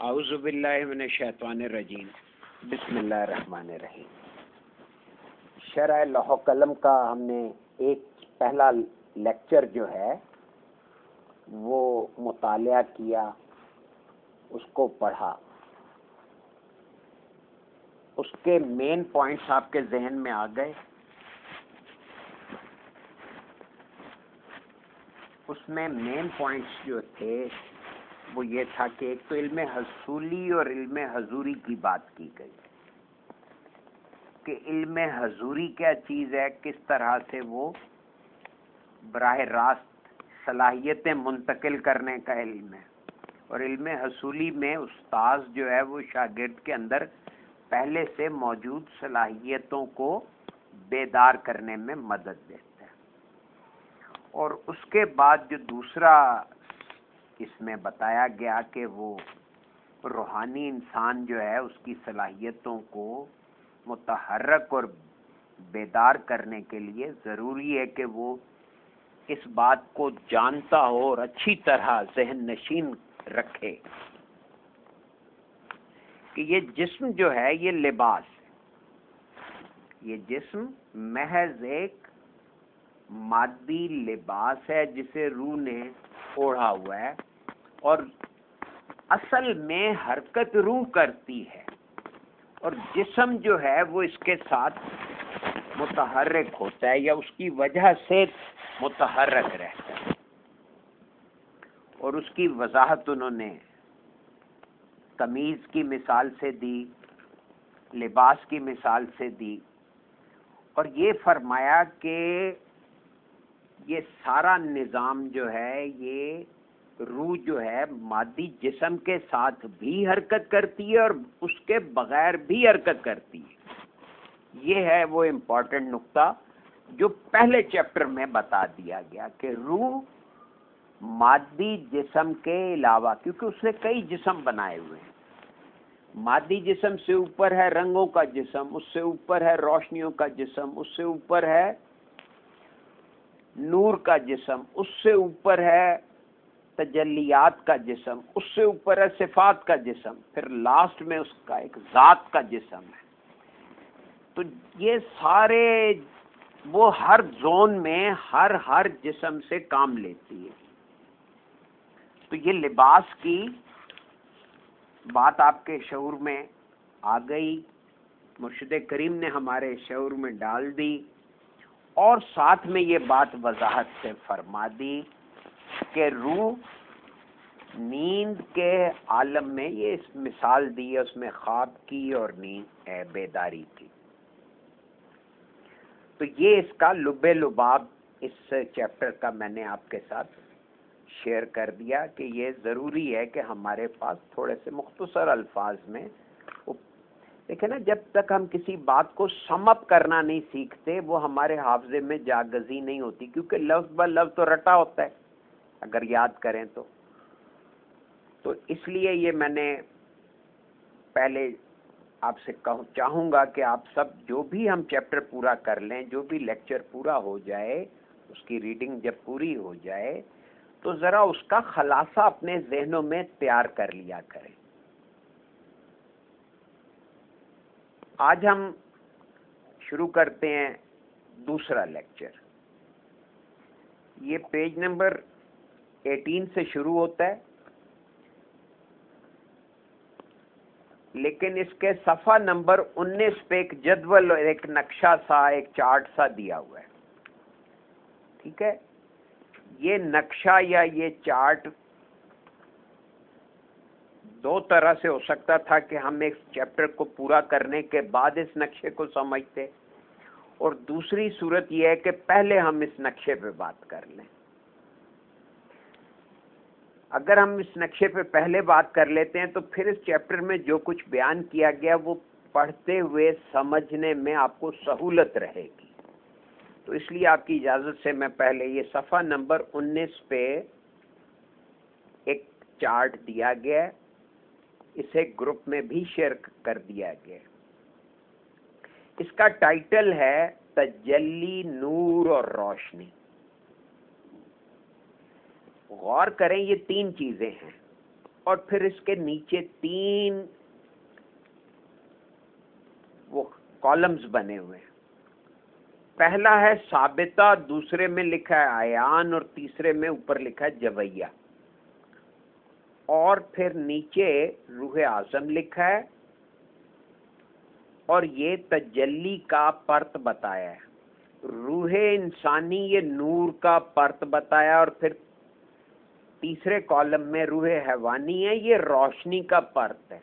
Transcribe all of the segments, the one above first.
اعوذ باللہ من الشیطان الرجیم، بسم اللہ الرحمن الرحیم۔ شرح لوح و قلم کا ہم نے ایک پہلا لیکچر جو ہے وہ مطالعہ کیا، اس کو پڑھا، اس کے مین پوائنٹس آپ کے ذہن میں آ گئے۔ اس میں مین پوائنٹس جو تھے وہ یہ تھا کہ ایک تو علم حصولی اور علم حضوری کی بات کی گئی کہ علم حضوری کیا چیز ہے، کس طرح سے وہ براہ راست صلاحیتیں منتقل کرنے کا علم ہے، اور علم حصولی میں استاذ جو ہے وہ شاگرد کے اندر پہلے سے موجود صلاحیتوں کو بیدار کرنے میں مدد دیتا ہے۔ اور اس کے بعد جو دوسرا اس میں بتایا گیا کہ وہ روحانی انسان جو ہے اس کی صلاحیتوں کو متحرک اور بیدار کرنے کے لیے ضروری ہے کہ وہ اس بات کو جانتا ہو اور اچھی طرح ذہن نشین رکھے کہ یہ جسم جو ہے یہ لباس ہے، یہ جسم محض ایک مادی لباس ہے جسے روح نے اوڑھا ہوا ہے، اور اصل میں حرکت روح کرتی ہے، اور جسم جو ہے وہ اس کے ساتھ متحرک ہوتا ہے یا اس کی وجہ سے متحرک رہتا ہے۔ اور اس کی وضاحت انہوں نے قمیض کی مثال سے دی، لباس کی مثال سے دی، اور یہ فرمایا کہ یہ سارا نظام جو ہے یہ روح جو ہے مادی جسم کے ساتھ بھی حرکت کرتی ہے اور اس کے بغیر بھی حرکت کرتی ہے۔ یہ ہے وہ امپورٹنٹ نقطہ جو پہلے چیپٹر میں بتا دیا گیا کہ روح مادی جسم کے علاوہ، کیونکہ اس نے کئی جسم بنائے ہوئے ہیں، مادی جسم سے اوپر ہے رنگوں کا جسم، اس سے اوپر ہے روشنیوں کا جسم، اس سے اوپر ہے نور کا جسم، اس سے اوپر ہے تجلیات کا جسم، اس سے اوپر ہے صفات کا جسم، پھر لاسٹ میں اس کا ایک ذات کا جسم ہے۔ تو یہ سارے وہ ہر زون میں ہر جسم سے کام لیتی ہے۔ تو یہ لباس کی بات آپ کے شعور میں آ گئی، مرشد کریم نے ہمارے شعور میں ڈال دی، اور ساتھ میں یہ بات وضاحت سے فرما دی کہ روح نیند کے عالم میں، یہ اس مثال دی ہے اس میں خواب کی اور نیند بیداری کی۔ تو یہ اس کا لب لباب اس چیپٹر کا میں نے آپ کے ساتھ شیئر کر دیا کہ یہ ضروری ہے کہ ہمارے پاس تھوڑے سے مختصر الفاظ میں، دیکھیں نا، جب تک ہم کسی بات کو سم اپ کرنا نہیں سیکھتے وہ ہمارے حافظے میں جاگزی نہیں ہوتی، کیونکہ لفظ بہ لفظ تو رٹا ہوتا ہے اگر یاد کریں تو اس لیے یہ میں نے پہلے آپ سے چاہوں گا کہ آپ سب جو بھی ہم چیپٹر پورا کر لیں، جو بھی لیکچر پورا ہو جائے، اس کی ریڈنگ جب پوری ہو جائے تو ذرا اس کا خلاصہ اپنے ذہنوں میں تیار کر لیا کریں۔ آج ہم شروع کرتے ہیں دوسرا لیکچر۔ یہ پیج نمبر 18 سے شروع ہوتا ہے، لیکن اس کے صفحہ نمبر 19 پہ ایک جدول، ایک نقشہ سا، ایک چارٹ سا دیا ہوا ہے، ٹھیک ہے؟ یہ نقشہ یا یہ چارٹ دو طرح سے ہو سکتا تھا کہ ہم ایک چیپٹر کو پورا کرنے کے بعد اس نقشے کو سمجھتے، اور دوسری صورت یہ ہے کہ پہلے ہم اس نقشے پہ بات کر لیں۔ اگر ہم اس نقشے پہ پہلے بات کر لیتے ہیں تو پھر اس چیپٹر میں جو کچھ بیان کیا گیا وہ پڑھتے ہوئے سمجھنے میں آپ کو سہولت رہے گی۔ تو اس لیے آپ کی اجازت سے میں پہلے یہ صفحہ نمبر 19 پہ ایک چارٹ دیا گیا ہے، اسے گروپ میں بھی شیئر کر دیا گیا۔ اس کا ٹائٹل ہے تجلی، نور اور روشنی۔ غور کریں، یہ تین چیزیں ہیں، اور پھر اس کے نیچے 3 وہ کالمز بنے ہوئے ہیں. پہلا ہے ثابتہ، دوسرے میں لکھا ہے عیان، اور تیسرے میں اوپر لکھا ہے جویہ. اور پھر نیچے روح اعظم لکھا ہے، اور یہ تجلی کا پرت بتایا ہے. روح انسانی یہ نور کا پرت بتایا، اور پھر تیسرے کالم میں روح حیوانی ہے، یہ روشنی کا پرت ہے.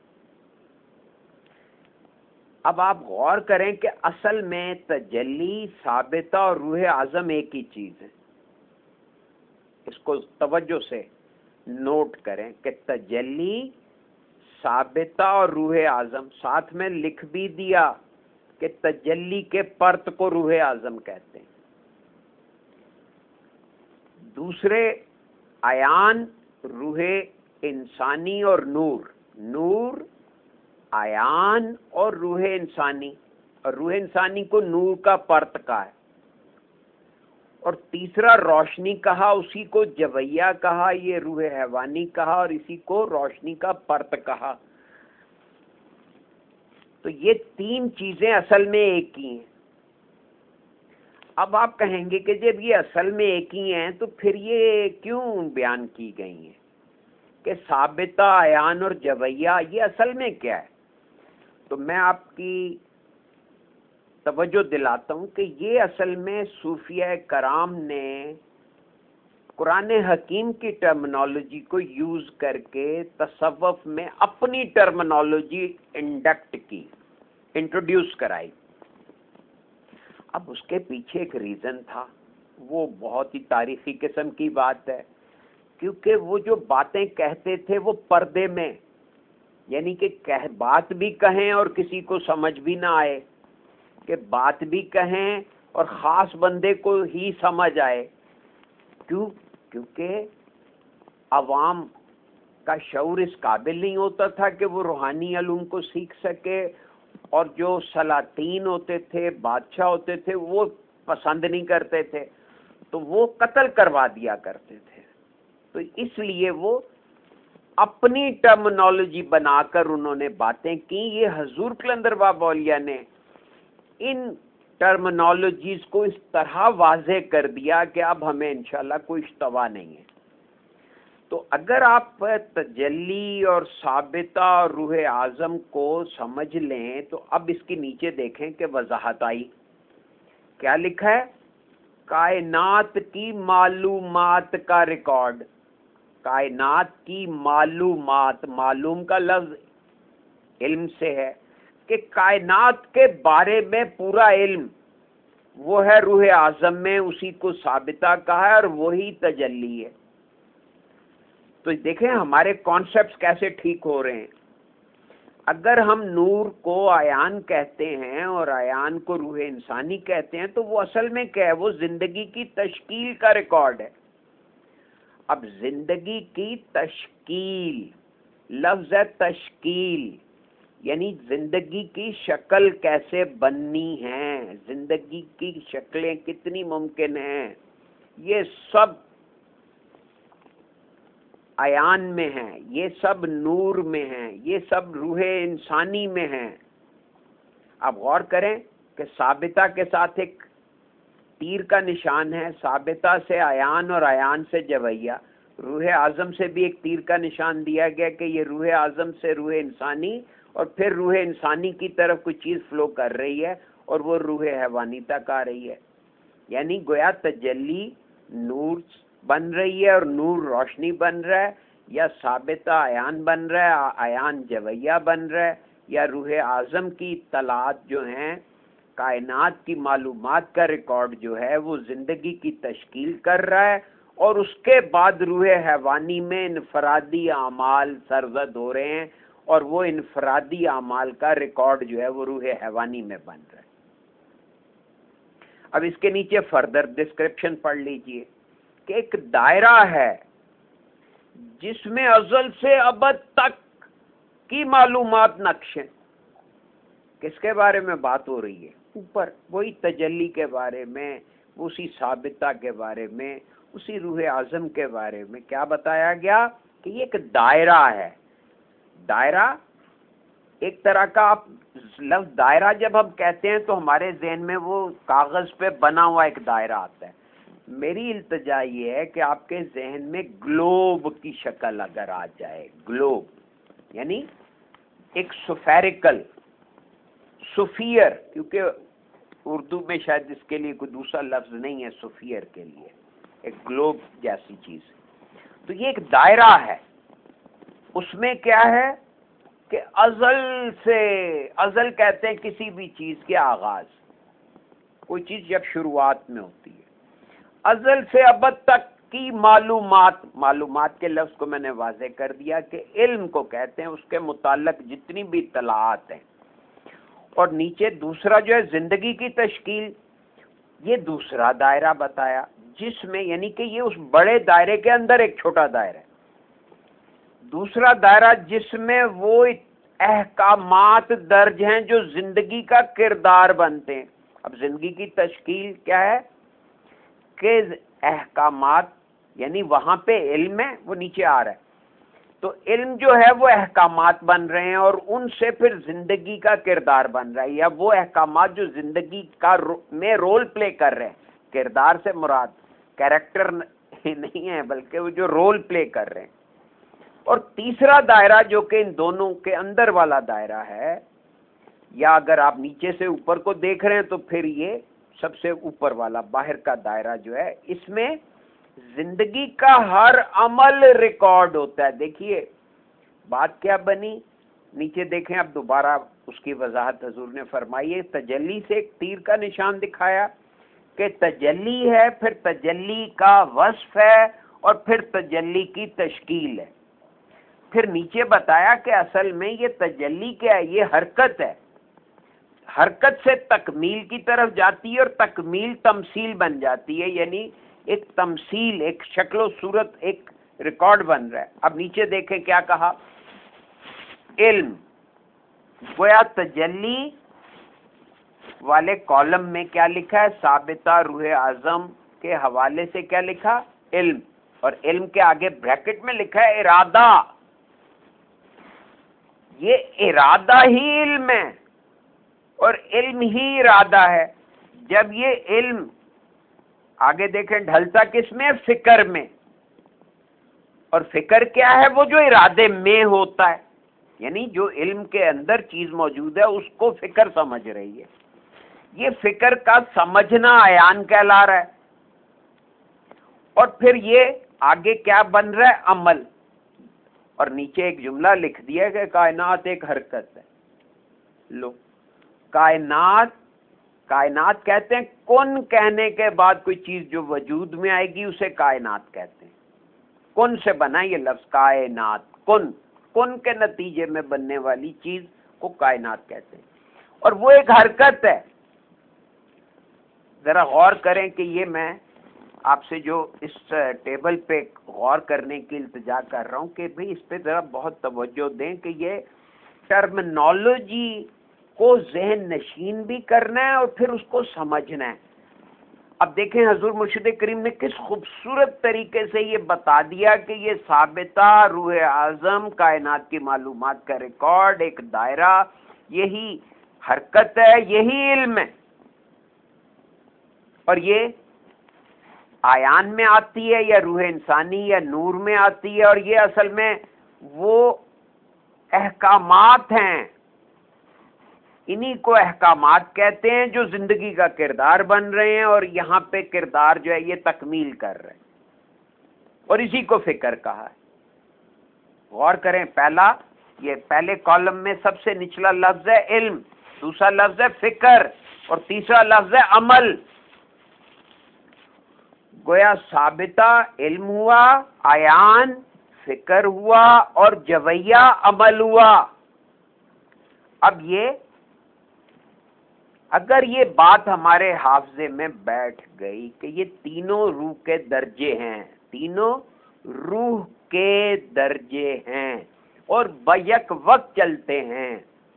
اب آپ غور کریں کہ اصل میں تجلی، ثابتہ اور روح اعظم ایک ہی چیز ہے. اس کو توجہ سے نوٹ کریں کہ تجلی، ثابتہ اور روح اعظم. ساتھ میں لکھ بھی دیا کہ تجلی کے پرت کو روح اعظم کہتے ہیں. دوسرے عیان، روح انسانی اور نور. نور، عیان اور روح انسانی، اور روح انسانی کو نور کا پرت کہا ہے. اور تیسرا روشنی کہا، اسی کو جویہ کہا، یہ روح حیوانی کہا، اور اسی کو روشنی کا پرت کہا. تو یہ 3 چیزیں اصل میں ایک ہی ہیں. اب آپ کہیں گے کہ جب یہ اصل میں ایک ہی ہیں تو پھر یہ کیوں بیان کی گئی ہیں کہ ثابتہ، عیان اور جویہ یہ اصل میں کیا ہے؟ تو میں آپ کی توجہ دلاتا ہوں کہ یہ اصل میں صوفیہ کرام نے قرآن حکیم کی ٹرمنالوجی کو یوز کر کے تصوف میں اپنی ٹرمنالوجی انڈکٹ کی، انٹروڈیوس کرائی. اب اس کے پیچھے ایک ریزن تھا، وہ بہت ہی تاریخی قسم کی بات ہے. کیونکہ وہ جو باتیں کہتے تھے وہ پردے میں، یعنی کہ بات بھی کہیں اور کسی کو سمجھ بھی نہ آئے، کہ بات بھی کہیں اور خاص بندے کو ہی سمجھ آئے. کیونکہ عوام کا شعور اس قابل نہیں ہوتا تھا کہ وہ روحانی علوم کو سیکھ سکے، اور جو سلاطین ہوتے تھے، بادشاہ ہوتے تھے، وہ پسند نہیں کرتے تھے، تو وہ قتل کروا دیا کرتے تھے. تو اس لیے وہ اپنی ٹرمنالوجی بنا کر انہوں نے باتیں کی. یہ حضور قلندر بابا اولیاء نے ان ٹرمنالوجیز کو اس طرح واضح کر دیا کہ اب ہمیں انشاءاللہ کوئی اشتباہ نہیں ہے. تو اگر آپ تجلی اور ثابتہ اور روح اعظم کو سمجھ لیں تو اب اس کے نیچے دیکھیں کہ وضاحت آئی. کیا لکھا ہے؟ کائنات کی معلومات کا ریکارڈ. کائنات کی معلومات، معلوم کا لفظ علم سے ہے، کہ کائنات کے بارے میں پورا علم وہ ہے روح اعظم میں، اسی کو ثابتہ کہا ہے اور وہی تجلی ہے. تو دیکھیں ہمارے کانسیپٹس کیسے ٹھیک ہو رہے ہیں. اگر ہم نور کو عیان کہتے ہیں اور عیان کو روح انسانی کہتے ہیں تو وہ اصل میں کیا ہے؟ وہ زندگی کی تشکیل کا ریکارڈ ہے. اب زندگی کی تشکیل، لفظ ہے تشکیل، یعنی زندگی کی شکل کیسے بننی ہے، زندگی کی شکلیں کتنی ممکن ہیں، یہ سب عیان میں ہیں، یہ سب نور میں ہیں، یہ سب روح انسانی میں ہیں. اب غور کریں کہ ثابتہ کے ساتھ ایک تیر کا نشان ہے، ثابتہ سے عیان اور عیان سے جویہ. روح اعظم سے بھی ایک تیر کا نشان دیا گیا کہ یہ روح اعظم سے روح انسانی، اور پھر روح انسانی کی طرف کوئی چیز فلو کر رہی ہے اور وہ روح حیوانی تک آ رہی ہے. یعنی گویا تجلی نور بن رہی ہے اور نور روشنی بن رہا ہے، یا ثابتہ عیان بن رہا ہے، عیان جویہ بن رہا ہے، یا روح اعظم کی اطلاعات جو ہیں، کائنات کی معلومات کا ریکارڈ جو ہے وہ زندگی کی تشکیل کر رہا ہے، اور اس کے بعد روح حیوانی میں انفرادی اعمال سرزد ہو رہے ہیں، اور وہ انفرادی اعمال کا ریکارڈ جو ہے وہ روح حیوانی میں بن رہا ہے. اب اس کے نیچے فردر ڈسکرپشن پڑھ لیجئے کہ ایک دائرہ ہے جس میں ازل سے ابد تک کی معلومات نقش ہیں. کس کے بارے میں بات ہو رہی ہے؟ اوپر وہی تجلی کے بارے میں، اسی ثابتہ کے بارے میں، اسی روح اعظم کے بارے میں. کیا بتایا گیا کہ یہ ایک دائرہ ہے. دائرہ ایک طرح کا، آپ لفظ دائرہ جب ہم کہتے ہیں تو ہمارے ذہن میں وہ کاغذ پہ بنا ہوا ایک دائرہ آتا ہے. میری التجا یہ ہے کہ آپ کے ذہن میں گلوب کی شکل اگر آ جائے، گلوب یعنی ایک سفیریکل، سفیر، کیونکہ اردو میں شاید اس کے لیے کوئی دوسرا لفظ نہیں ہے سفیر کے لیے، ایک گلوب جیسی چیز. تو یہ ایک دائرہ ہے. اس میں کیا ہے کہ ازل سے، ازل کہتے ہیں کسی بھی چیز کے آغاز، کوئی چیز جب شروعات میں ہوتی ہے، ازل سے ابد تک کی معلومات کے لفظ کو میں نے واضح کر دیا کہ علم کو کہتے ہیں، اس کے متعلق جتنی بھی اطلاعات ہیں. اور نیچے دوسرا جو ہے زندگی کی تشکیل، یہ دوسرا دائرہ بتایا جس میں، یعنی کہ یہ اس بڑے دائرے کے اندر ایک چھوٹا دائرہ ہے. دوسرا دائرہ جس میں وہ احکامات درج ہیں جو زندگی کا کردار بنتے ہیں. اب زندگی کی تشکیل کیا ہے کہ احکامات، یعنی وہاں پہ علم ہے، وہ نیچے آ رہا ہے، تو علم جو ہے وہ احکامات بن رہے ہیں اور ان سے پھر زندگی کا کردار بن رہا ہے، یا وہ احکامات جو زندگی کا میں رول پلے کر رہے ہیں. کردار سے مراد کیریکٹر نہیں ہے بلکہ وہ جو رول پلے کر رہے ہیں. اور تیسرا دائرہ جو کہ ان دونوں کے اندر والا دائرہ ہے، یا اگر آپ نیچے سے اوپر کو دیکھ رہے ہیں تو پھر یہ سب سے اوپر والا باہر کا دائرہ جو ہے، اس میں زندگی کا ہر عمل ریکارڈ ہوتا ہے. دیکھیے بات کیا بنی، نیچے دیکھیں اب دوبارہ اس کی وضاحت حضور نے فرمائی ہے. تجلی سے ایک تیر کا نشان دکھایا کہ تجلی ہے، پھر تجلی کا وصف ہے، اور پھر تجلی کی تشکیل ہے. پھر نیچے بتایا کہ اصل میں یہ تجلی کیا ہے، یہ حرکت ہے. حرکت سے تکمیل کی طرف جاتی ہے اور تکمیل تمثیل بن جاتی ہے، یعنی ایک تمثیل، ایک شکل و صورت، ایک ریکارڈ بن رہا ہے. اب نیچے دیکھیں کیا کہا، علم. گویا تجلی والے کالم میں کیا لکھا ہے، ثابتہ روح اعظم کے حوالے سے کیا لکھا، علم. اور علم کے آگے بریکٹ میں لکھا ہے ارادہ. یہ ارادہ ہی علم ہے اور علم ہی ارادہ ہے. جب یہ علم آگے دیکھیں ڈھلتا کس میں، فکر میں. اور فکر کیا ہے، وہ جو ارادے میں ہوتا ہے، یعنی جو علم کے اندر چیز موجود ہے اس کو فکر سمجھ رہی ہے. یہ فکر کا سمجھنا عیان کہلا رہا ہے. اور پھر یہ آگے کیا بن رہا ہے، عمل. اور نیچے ایک جملہ لکھ دیا کہ کائنات ایک حرکت ہے. لو، کائنات کہتے ہیں کن کہنے کے بعد کوئی چیز جو وجود میں آئے گی اسے کائنات کہتے ہیں. کن سے بنا یہ لفظ کائنات، کن کے نتیجے میں بننے والی چیز کو کائنات کہتے ہیں. اور وہ ایک حرکت ہے. ذرا غور کریں کہ یہ میں آپ سے جو اس ٹیبل پہ غور کرنے کی التجا کر رہا ہوں کہ بھئی اس پہ ذرا بہت توجہ دیں کہ یہ ٹرمنالوجی کو ذہن نشین بھی کرنا ہے اور پھر اس کو سمجھنا ہے. اب دیکھیں حضور مرشد کریم نے کس خوبصورت طریقے سے یہ بتا دیا کہ یہ ثابتہ روح اعظم، کائنات کی معلومات کا ریکارڈ، ایک دائرہ، یہی حرکت ہے، یہی علم ہے. اور یہ آیان میں آتی ہے یا روح انسانی یا نور میں آتی ہے، اور یہ اصل میں وہ احکامات ہیں، انہی کو احکامات کہتے ہیں جو زندگی کا کردار بن رہے ہیں. اور یہاں پہ کردار جو ہے یہ تکمیل کر رہے ہیں، اور اسی کو فکر کہا ہے. غور کریں، یہ پہلے کالم میں سب سے نچلا لفظ ہے علم، دوسرا لفظ ہے فکر، اور تیسرا لفظ ہے عمل. گویا ثابتہ علم ہوا، عیان فکر ہوا، اور جویہ عمل ہوا. اب یہ اگر یہ بات ہمارے حافظے میں بیٹھ گئی کہ یہ تینوں روح کے درجے ہیں، تینوں روح کے درجے ہیں اور بیک وقت چلتے ہیں.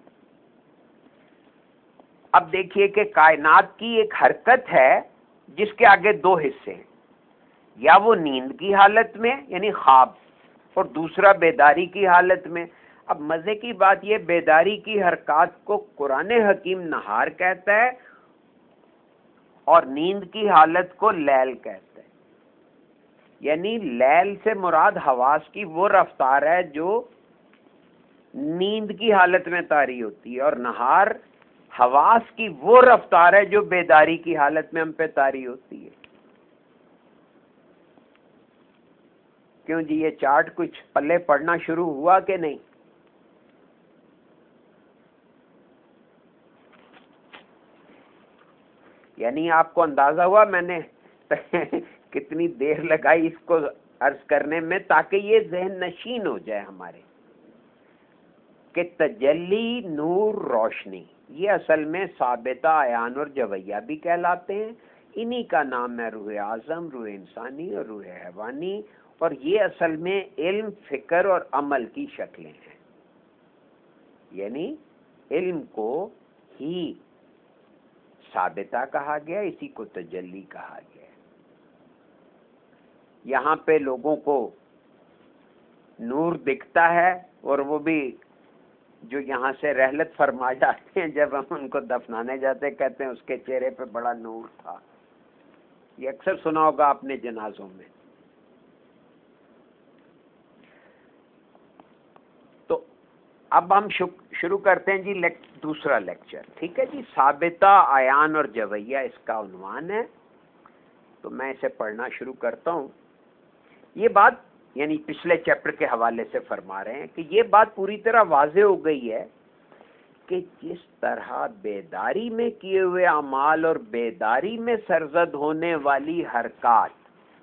اب دیکھیے کہ کائنات کی ایک حرکت ہے جس کے آگے دو حصے ہیں، یا وہ نیند کی حالت میں یعنی خواب، اور دوسرا بیداری کی حالت میں. اب مزے کی بات یہ، بیداری کی حرکات کو قرآن حکیم نہار کہتا ہے اور نیند کی حالت کو لیل کہتا ہے. یعنی لیل سے مراد حواس کی وہ رفتار ہے جو نیند کی حالت میں طاری ہوتی ہے، اور نہار حواس کی وہ رفتار ہے جو بیداری کی حالت میں ہم پہ طاری ہوتی ہے. کیوں جی، یہ چارٹ کچھ پلے پڑنا شروع ہوا کہ نہیں؟ یعنی آپ کو اندازہ ہوا میں نے کتنی دیر لگائی اس کو عرض کرنے میں، تاکہ یہ ذہن نشین ہو جائے ہمارے کہ تجلی، نور، روشنی یہ اصل میں ثابتہ، عیان اور جویہ بھی کہلاتے ہیں. انہی کا نام ہے روح اعظم، روح انسانی اور روح حیوانی، اور یہ اصل میں علم، فکر اور عمل کی شکلیں ہیں. یعنی علم کو ہی ثابتہ کہا گیا، اسی کو تجلی کہا گیا. یہاں پہ لوگوں کو نور دکھتا ہے، اور وہ بھی جو یہاں سے رحلت فرما جاتے ہیں، جب ہم ان کو دفنانے جاتے ہیں کہتے ہیں اس کے چہرے پہ بڑا نور تھا. یہ اکثر سنا ہوگا آپ نے جنازوں میں. تو اب ہم شروع کرتے ہیں جی دوسرا لیکچر. ٹھیک ہے جی، ثابتہ، عیان اور جویہ اس کا عنوان ہے. تو میں اسے پڑھنا شروع کرتا ہوں. یہ بات یعنی پچھلے چیپٹر کے حوالے سے فرما رہے ہیں کہ یہ بات پوری طرح واضح ہو گئی ہے کہ جس طرح بیداری میں کیے ہوئے اعمال اور بیداری میں سرزد ہونے والی حرکات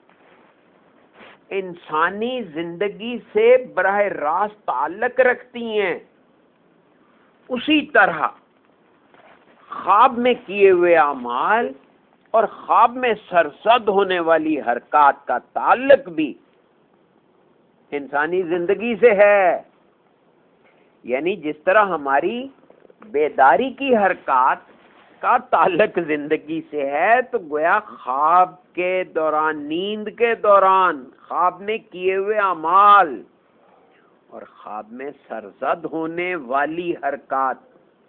انسانی زندگی سے براہ راست تعلق رکھتی ہیں، اسی طرح خواب میں کیے ہوئے اعمال اور خواب میں سرزد ہونے والی حرکات کا تعلق بھی انسانی زندگی سے ہے. یعنی جس طرح ہماری بیداری کی حرکات کا تعلق زندگی سے ہے، تو گویا خواب کے دوران، نیند کے دوران خواب میں کیے ہوئے اعمال اور خواب میں سرزد ہونے والی حرکات،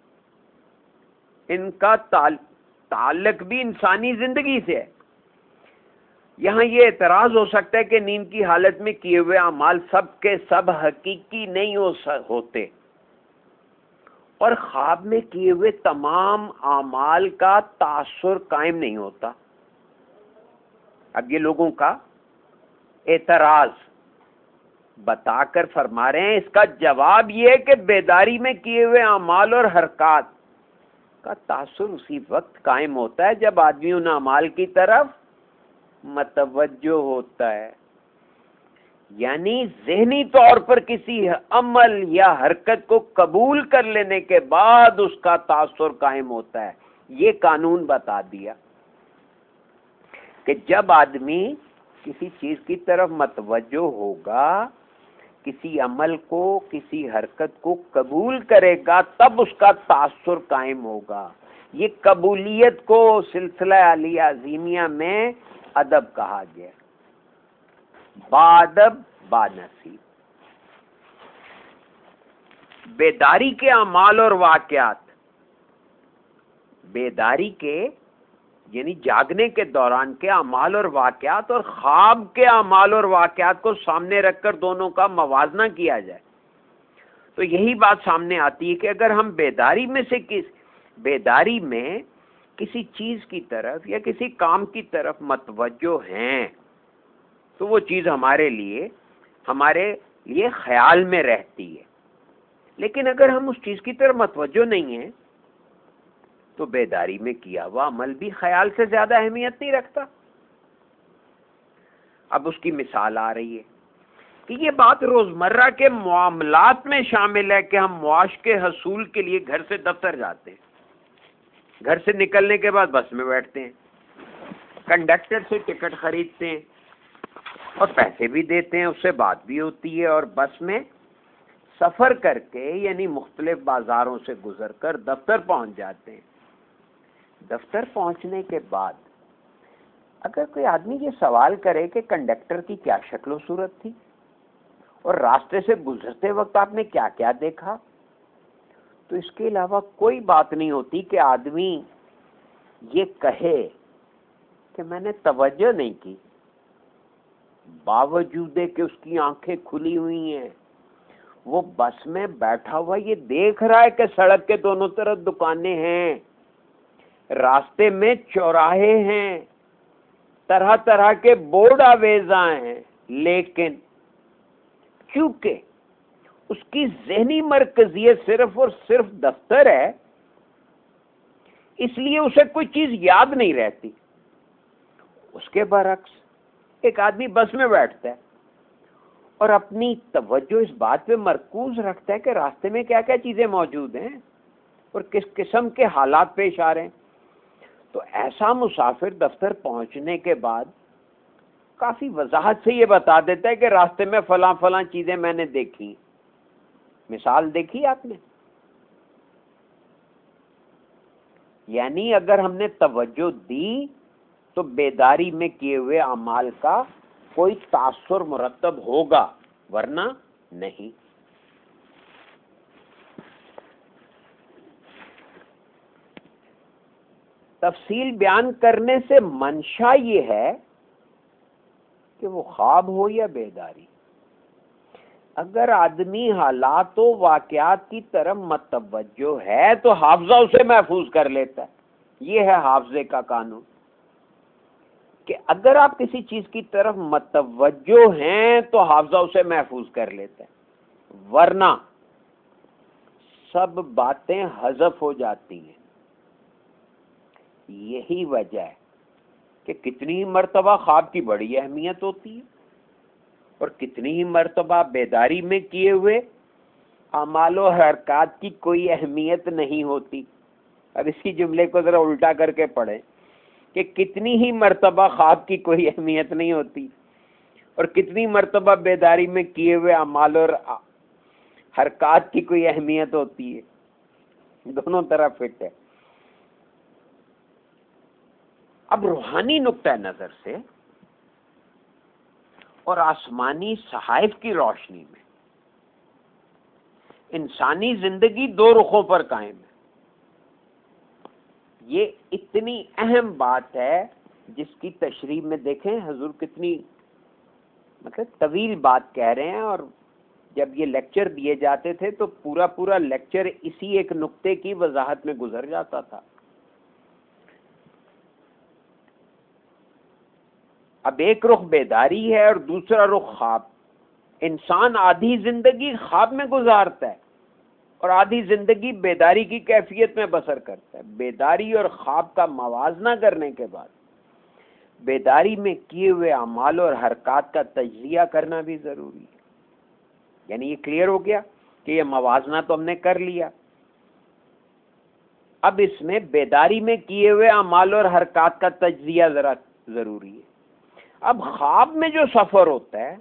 ان کا تعلق بھی انسانی زندگی سے ہے. یہاں یہ اعتراض ہو سکتا ہے کہ نیند کی حالت میں کیے ہوئے اعمال سب کے سب حقیقی نہیں ہوتے، اور خواب میں کیے ہوئے تمام اعمال کا تاثر قائم نہیں ہوتا. اب یہ لوگوں کا اعتراض بتا کر فرما رہے ہیں، اس کا جواب یہ ہے کہ بیداری میں کیے ہوئے اعمال اور حرکات کا تاثر اسی وقت قائم ہوتا ہے جب آدمی ان اعمال کی طرف متوجہ ہوتا ہے. یعنی ذہنی طور پر کسی عمل یا حرکت کو قبول کر لینے کے بعد اس کا تاثر قائم ہوتا ہے. یہ قانون بتا دیا کہ جب آدمی کسی چیز کی طرف متوجہ ہوگا، کسی عمل کو، کسی حرکت کو قبول کرے گا، تب اس کا تاثر قائم ہوگا. یہ قبولیت کو سلسلہ عالیہ عظیمیہ میں ادب کہا گیا. بادب با نصیب. بیداری کے اعمال اور واقعات، بیداری کے یعنی جاگنے کے دوران کے اعمال اور واقعات اور خواب کے اعمال اور واقعات کو سامنے رکھ کر دونوں کا موازنہ کیا جائے تو یہی بات سامنے آتی ہے کہ اگر ہم بیداری میں کسی چیز کی طرف یا کسی کام کی طرف متوجہ ہیں تو وہ چیز ہمارے لیے خیال میں رہتی ہے. لیکن اگر ہم اس چیز کی طرف متوجہ نہیں ہیں تو بیداری میں کیا ہوا عمل بھی خیال سے زیادہ اہمیت نہیں رکھتا. اب اس کی مثال آ رہی ہے کہ یہ بات روزمرہ کے معاملات میں شامل ہے کہ ہم معاش کے حصول کے لیے گھر سے دفتر جاتے ہیں، گھر سے نکلنے کے بعد بس میں بیٹھتے ہیں، کنڈکٹر سے ٹکٹ خریدتے ہیں اور پیسے بھی دیتے ہیں، اس سے بات بھی ہوتی ہے، اور بس میں سفر کر کے یعنی مختلف بازاروں سے گزر کر دفتر پہنچ جاتے ہیں. دفتر پہنچنے کے بعد اگر کوئی آدمی یہ سوال کرے کہ کنڈکٹر کی کیا شکل و صورت تھی، اور راستے سے گزرتے وقت آپ نے کیا کیا دیکھا. تو اس کے علاوہ کوئی بات نہیں ہوتی کہ آدمی یہ کہے کہ میں نے توجہ نہیں کی، باوجود کہ اس کی آنکھیں کھلی ہوئی ہیں، وہ بس میں بیٹھا ہوا یہ دیکھ رہا ہے کہ سڑک کے دونوں طرف دکانیں ہیں، راستے میں چوراہے ہیں، طرح طرح کے بورڈ آویزاں ہیں، لیکن چونکہ اس کی ذہنی مرکزیت صرف اور صرف دفتر ہے، اس لیے اسے کوئی چیز یاد نہیں رہتی. اس کے برعکس ایک آدمی بس میں بیٹھتا ہے اور اپنی توجہ اس بات پہ مرکوز رکھتا ہے کہ راستے میں کیا کیا چیزیں موجود ہیں اور کس قسم کے حالات پیش آ رہے ہیں. تو ایسا مسافر دفتر پہنچنے کے بعد کافی وضاحت سے یہ بتا دیتا ہے کہ راستے میں فلاں فلاں چیزیں میں نے دیکھی. مثال دیکھی آپ نے؟ یعنی اگر ہم نے توجہ دی تو بیداری میں کیے ہوئے اعمال کا کوئی تاثر مرتب ہوگا، ورنہ نہیں. تفصیل بیان کرنے سے منشا یہ ہے کہ وہ خواب ہو یا بیداری، اگر آدمی حالات و واقعات کی طرف متوجہ ہے تو حافظہ اسے محفوظ کر لیتا ہے. یہ ہے حافظے کا قانون کہ اگر آپ کسی چیز کی طرف متوجہ ہیں تو حافظہ اسے محفوظ کر لیتا ہے، ورنہ سب باتیں حذف ہو جاتی ہیں. یہی وجہ ہے کہ کتنی مرتبہ خواب کی بڑی اہمیت ہوتی ہے اور کتنی ہی مرتبہ بیداری میں کیے ہوئے اعمال و حرکات کی کوئی اہمیت نہیں ہوتی. اب اسی جملے کو ذرا الٹا کر کے پڑھیں کہ کتنی ہی مرتبہ خواب کی کوئی اہمیت نہیں ہوتی اور کتنی مرتبہ بیداری میں کیے ہوئے اعمال اور حرکات کی کوئی اہمیت ہوتی ہے. دونوں طرف فٹ ہے. اب روحانی نقطہ نظر سے اور آسمانی صحائف کی روشنی میں انسانی زندگی دو رخوں پر قائم ہے. یہ اتنی اہم بات ہے جس کی تشریح میں دیکھیں حضور کتنی طویل بات کہہ رہے ہیں، اور جب یہ لیکچر دیے جاتے تھے تو پورا لیکچر اسی ایک نقطے کی وضاحت میں گزر جاتا تھا. اب ایک رخ بیداری ہے اور دوسرا رخ خواب. انسان آدھی زندگی خواب میں گزارتا ہے اور آدھی زندگی بیداری کی کیفیت میں بسر کرتا ہے. بیداری اور خواب کا موازنہ کرنے کے بعد بیداری میں کیے ہوئے اعمال اور حرکات کا تجزیہ کرنا بھی ضروری ہے. یعنی یہ کلیئر ہو گیا کہ یہ موازنہ تو ہم نے کر لیا. اب اس میں بیداری میں کیے ہوئے اعمال اور حرکات کا تجزیہ ذرا ضروری ہے. اب خواب میں جو سفر ہوتا ہے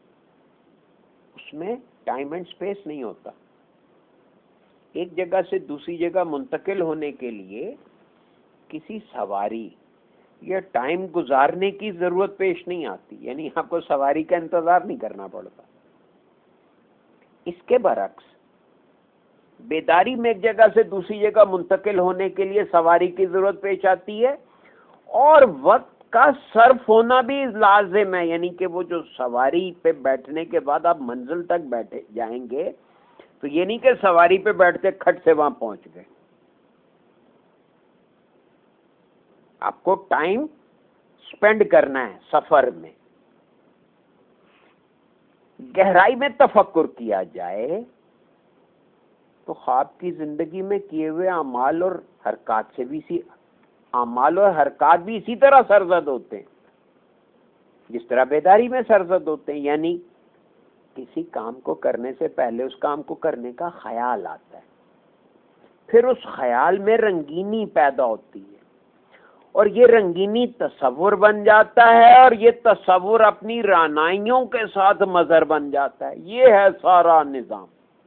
اس میں ٹائم اینڈ سپیس نہیں ہوتا. ایک جگہ سے دوسری جگہ منتقل ہونے کے لیے کسی سواری یا ٹائم گزارنے کی ضرورت پیش نہیں آتی، یعنی آپ کو سواری کا انتظار نہیں کرنا پڑتا. اس کے برعکس بیداری میں ایک جگہ سے دوسری جگہ منتقل ہونے کے لیے سواری کی ضرورت پیش آتی ہے اور وقت کا صرف ہونا بھی لازم ہے. یعنی کہ وہ جو سواری پہ بیٹھنے کے بعد آپ منزل تک بیٹھے جائیں گے تو یہ نہیں کہ سواری پہ بیٹھتے کھٹ سے وہاں پہنچ گئے. آپ کو ٹائم سپینڈ کرنا ہے سفر میں. گہرائی میں تفکر کیا جائے تو خواب کی زندگی میں کیے ہوئے اعمال اور حرکات سے بھی اعمال اور حرکات بھی اسی طرح سرزد ہوتے ہیں جس طرح بیداری میں سرزد ہوتے ہیں. یعنی کسی کام کو کرنے سے پہلے اس کام کو کرنے کا خیال آتا ہے، پھر اس خیال میں رنگینی پیدا ہوتی ہے اور یہ رنگینی تصور بن جاتا ہے اور یہ تصور اپنی رعنائیوں کے ساتھ مظہر بن جاتا ہے. یہ ہے سارا نظام.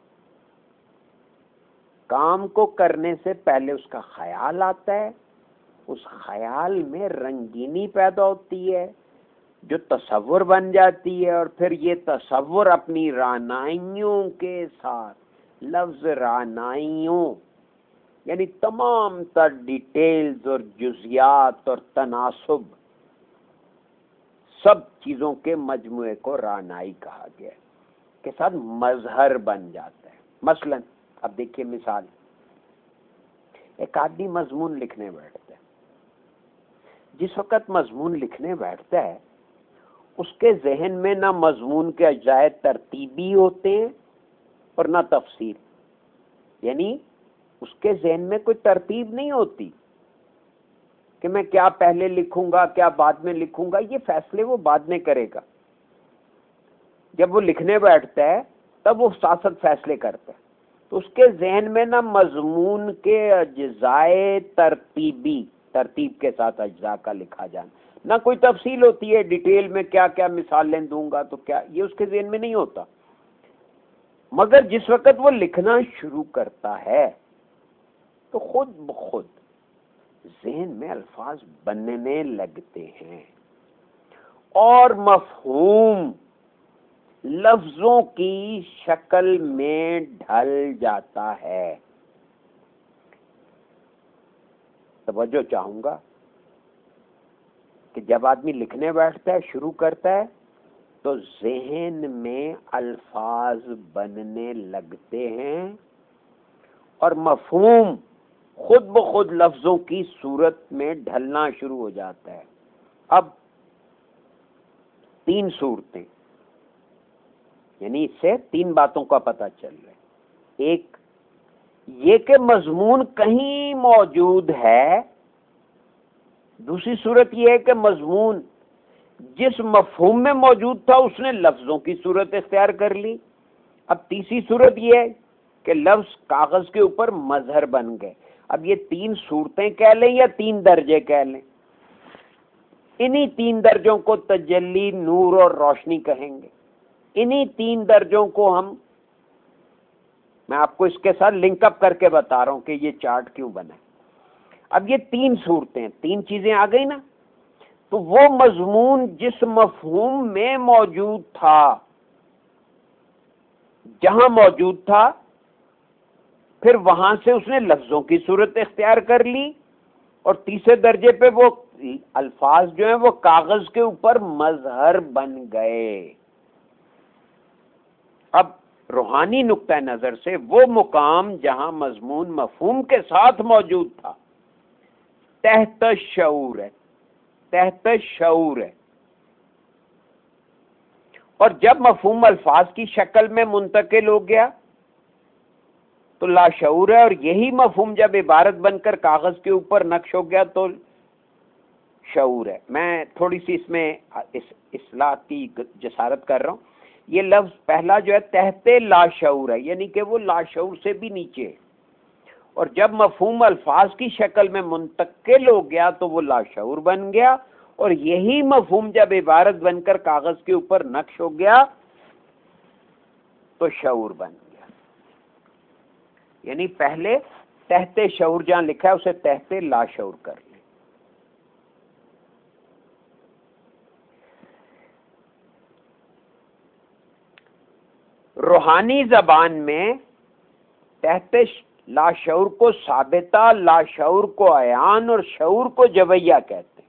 کام کو کرنے سے پہلے اس کا خیال آتا ہے، اس خیال میں رنگینی پیدا ہوتی ہے، جو تصور بن جاتی ہے، اور پھر یہ تصور اپنی رعنائیوں کے ساتھ، لفظ رعنائیوں یعنی تمام تر ڈیٹیلز اور جزیات اور تناسب، سب چیزوں کے مجموعے کو رعنائی کہا گیا ہے، کے ساتھ مظہر بن جاتا ہے۔ مثلا اب دیکھیے مثال، ایک آدمی مضمون لکھنے بیٹھتا ہے، جس وقت مضمون لکھنے بیٹھتا ہے اس کے ذہن میں نہ مضمون کے اجزائے ترتیبی ہوتے ہیں اور نہ تفصیل، یعنی اس کے ذہن میں کوئی ترتیب نہیں ہوتی کہ میں کیا پہلے لکھوں گا کیا بعد میں لکھوں گا، یہ فیصلے وہ بعد میں کرے گا۔ جب وہ لکھنے بیٹھتا ہے تب وہ ساتھ ساتھ فیصلے کرتا ہے، تو اس کے ذہن میں نہ مضمون کے اجزائے ترتیبی، ترتیب کے ساتھ اجزاء کا لکھا جانا، نہ کوئی تفصیل ہوتی ہے ڈیٹیل میں کیا کیا مثالیں دوں گا تو کیا، یہ اس کے ذہن میں نہیں ہوتا۔ مگر جس وقت وہ لکھنا شروع کرتا ہے تو خود بخود ذہن میں الفاظ بننے لگتے ہیں اور مفہوم لفظوں کی شکل میں ڈھل جاتا ہے۔ توجہ چاہوں گا کہ جب آدمی لکھنے بیٹھتا ہے، شروع کرتا ہے، تو ذہن میں الفاظ بننے لگتے ہیں اور مفہوم خود بخود لفظوں کی صورت میں ڈھلنا شروع ہو جاتا ہے۔ اب تین صورتیں، یعنی اس سے تین باتوں کا پتہ چل رہا ہے۔ ایک یہ کہ مضمون کہیں موجود ہے، دوسری صورت یہ ہے کہ مضمون جس مفہوم میں موجود تھا اس نے لفظوں کی صورت اختیار کر لی، اب تیسری صورت یہ ہے کہ لفظ کاغذ کے اوپر مظہر بن گئے۔ اب یہ تین صورتیں کہہ لیں یا تین درجے کہہ لیں، انہی تین درجوں کو تجلی، نور اور روشنی کہیں گے۔ انہی تین درجوں کو میں آپ کو اس کے ساتھ لنک اپ کر کے بتا رہا ہوں کہ یہ چارٹ کیوں بنا ہے۔ اب یہ تین صورتیں، تین چیزیں آ گئی نا، تو وہ مضمون جس مفہوم میں موجود تھا، جہاں موجود تھا، پھر وہاں سے اس نے لفظوں کی صورت اختیار کر لی، اور تیسرے درجے پہ وہ الفاظ جو ہیں وہ کاغذ کے اوپر مظہر بن گئے۔ اب روحانی نقطہ نظر سے وہ مقام جہاں مضمون مفہوم کے ساتھ موجود تھا، تحت شعور ہے، تحت شعور ہے، اور جب مفہوم الفاظ کی شکل میں منتقل ہو گیا تو لاشعور ہے، اور یہی مفہوم جب عبارت بن کر کاغذ کے اوپر نقش ہو گیا تو شعور ہے۔ میں تھوڑی سی اس میں اصلاح کی جسارت کر رہا ہوں۔ یہ لفظ پہلا جو ہے تحت لاشعور ہے، یعنی کہ وہ لاشعور سے بھی نیچے ہے، اور جب مفہوم الفاظ کی شکل میں منتقل ہو گیا تو وہ لاشعور بن گیا، اور یہی مفہوم جب عبارت بن کر کاغذ کے اوپر نقش ہو گیا تو شعور بن گیا۔ یعنی پہلے تحت شعور جہاں لکھا ہے اسے تحت لاشعور کر لیں۔ روحانی زبان میں تحت لاشعور کو ثابتہ، لاشعور کو عیان اور شعور کو جویہ کہتے ہیں۔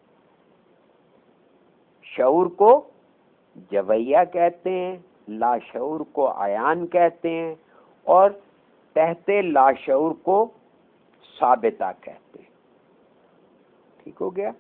شعور کو جویہ کہتے ہیں، لاشعور کو عیان کہتے ہیں، اور تحت لاشعور کو ثابتہ کہتے ہیں۔ ٹھیک ہو گیا؟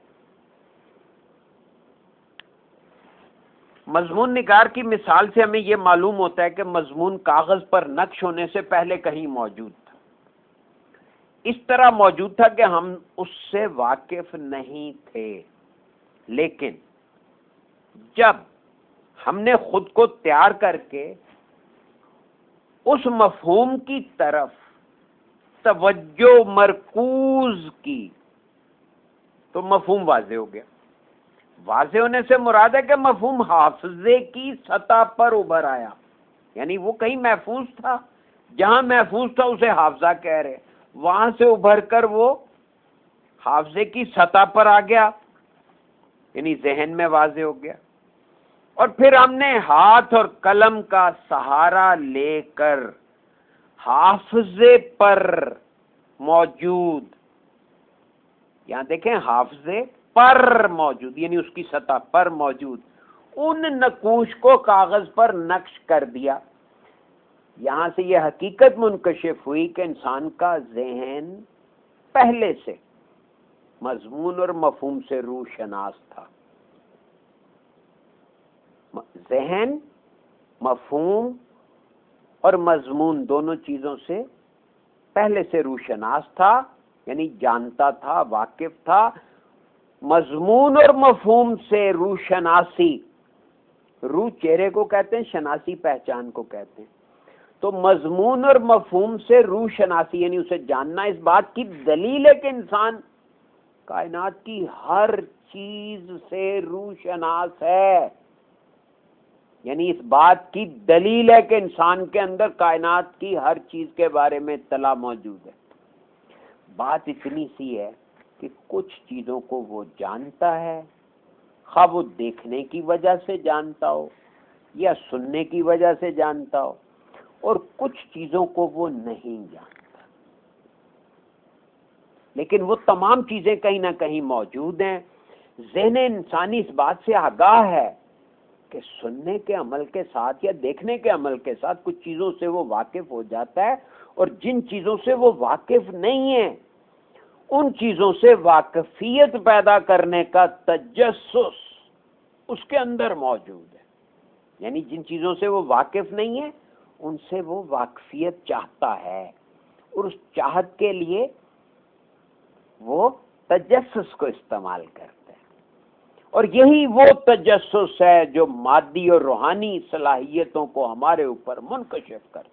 مضمون نگار کی مثال سے ہمیں یہ معلوم ہوتا ہے کہ مضمون کاغذ پر نقش ہونے سے پہلے کہیں موجود تھا، اس طرح موجود تھا کہ ہم اس سے واقف نہیں تھے، لیکن جب ہم نے خود کو تیار کر کے اس مفہوم کی طرف توجہ مرکوز کی تو مفہوم واضح ہو گیا۔ واضح ہونے سے مراد ہے کہ مفہوم حافظے کی سطح پر ابھر آیا، یعنی وہ کہیں محفوظ تھا، جہاں محفوظ تھا اسے حافظہ کہہ رہے، وہاں سے ابھر کر وہ حافظے کی سطح پر آ گیا، یعنی ذہن میں واضح ہو گیا. اور پھر ہم نے ہاتھ اور قلم کا سہارا لے کر حافظے پر موجود، یہاں دیکھیں حافظے پر موجود یعنی اس کی سطح پر موجود ان نقوش کو کاغذ پر نقش کر دیا. یہاں سے یہ حقیقت منکشف ہوئی کہ انسان کا ذہن پہلے سے مضمون اور مفہوم سے روشناس تھا. ذہن مفہوم اور مضمون دونوں چیزوں سے پہلے سے روشناس تھا، یعنی جانتا تھا، واقف تھا. مضمون اور مفہوم سے روشناسی، روح چہرے کو کہتے ہیں، شناسی پہچان کو کہتے ہیں. تو مضمون اور مفہوم سے روشناسی یعنی اسے جاننا اس بات کی دلیل ہے کہ انسان کائنات کی ہر چیز سے روشناس ہے. یعنی اس بات کی دلیل ہے کہ انسان کے اندر کائنات کی ہر چیز کے بارے میں اطلاع موجود ہے. بات اتنی سی ہے کہ کچھ چیزوں کو وہ جانتا ہے، خواہ وہ دیکھنے کی وجہ سے جانتا ہو یا سننے کی وجہ سے جانتا ہو، اور کچھ چیزوں کو وہ نہیں جانتا. لیکن وہ تمام چیزیں کہیں نہ کہیں موجود ہیں. ذہن انسانی اس بات سے آگاہ ہے کہ سننے کے عمل کے ساتھ یا دیکھنے کے عمل کے ساتھ کچھ چیزوں سے وہ واقف ہو جاتا ہے، اور جن چیزوں سے وہ واقف نہیں ہے ان چیزوں سے واقفیت پیدا کرنے کا تجسس اس کے اندر موجود ہے. یعنی جن چیزوں سے وہ واقف نہیں ہے ان سے وہ واقفیت چاہتا ہے، اور اس چاہت کے لیے وہ تجسس کو استعمال کرتا ہے. اور یہی وہ تجسس ہے جو مادی اور روحانی صلاحیتوں کو ہمارے اوپر منکشف کرتا ہے.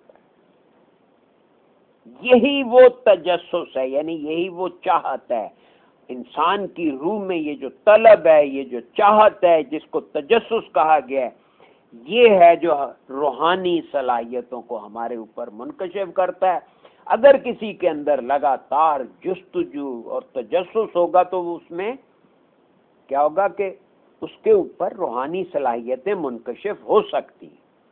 یہی وہ تجسس ہے، یعنی یہی وہ چاہت ہے. انسان کی روح میں یہ جو طلب ہے، یہ جو چاہت ہے جس کو تجسس کہا گیا ہے، یہ ہے جو روحانی صلاحیتوں کو ہمارے اوپر منکشف کرتا ہے. اگر کسی کے اندر لگاتار جستجو اور تجسس ہوگا تو اس میں کیا ہوگا کہ اس کے اوپر روحانی صلاحیتیں منکشف ہو سکتی.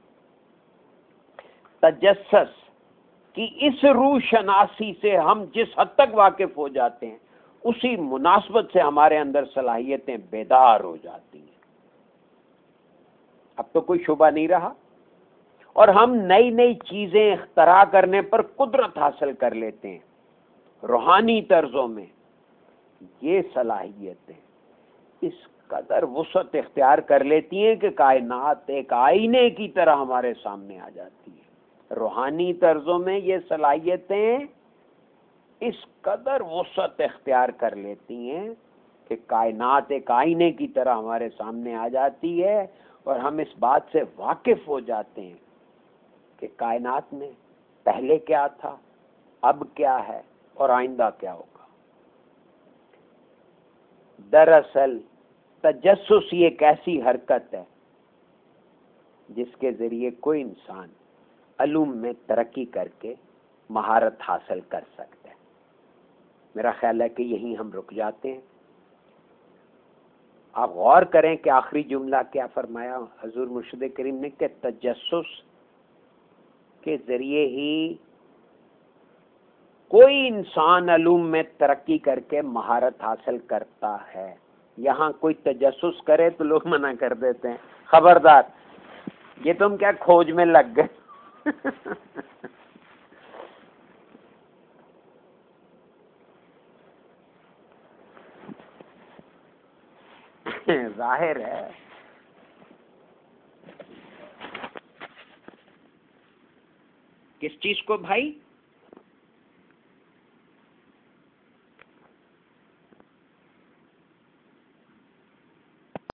تجسس کی اس روح شناسی سے ہم جس حد تک واقف ہو جاتے ہیں اسی مناسبت سے ہمارے اندر صلاحیتیں بیدار ہو جاتی ہیں. اب تو کوئی شبہ نہیں رہا، اور ہم نئی نئی چیزیں اختراع کرنے پر قدرت حاصل کر لیتے ہیں. روحانی طرزوں میں یہ صلاحیتیں اس قدر وسعت اختیار کر لیتی ہیں کہ کائنات ایک آئینے کی طرح ہمارے سامنے آ جاتی ہے. روحانی طرزوں میں یہ صلاحیتیں اس قدر وسعت اختیار کر لیتی ہیں کہ کائنات ایک آئینے کی طرح ہمارے سامنے آ جاتی ہے، اور ہم اس بات سے واقف ہو جاتے ہیں کہ کائنات میں پہلے کیا تھا، اب کیا ہے، اور آئندہ کیا ہوگا. دراصل تجسس یہ ایک ایسی حرکت ہے جس کے ذریعے کوئی انسان علوم میں ترقی کر کے مہارت حاصل کر سکتا ہے. میرا خیال ہے کہ یہیں ہم رک جاتے ہیں. آپ غور کریں کہ آخری جملہ کیا فرمایا حضور مرشد کریم نے کہ تجسس کے ذریعے ہی کوئی انسان علوم میں ترقی کر کے مہارت حاصل کرتا ہے. یہاں کوئی تجسس کرے تو لوگ منع کر دیتے ہیں، خبردار یہ تم کیا کھوج میں لگ گئے. ظاہر ہے کس چیز کو بھائی؟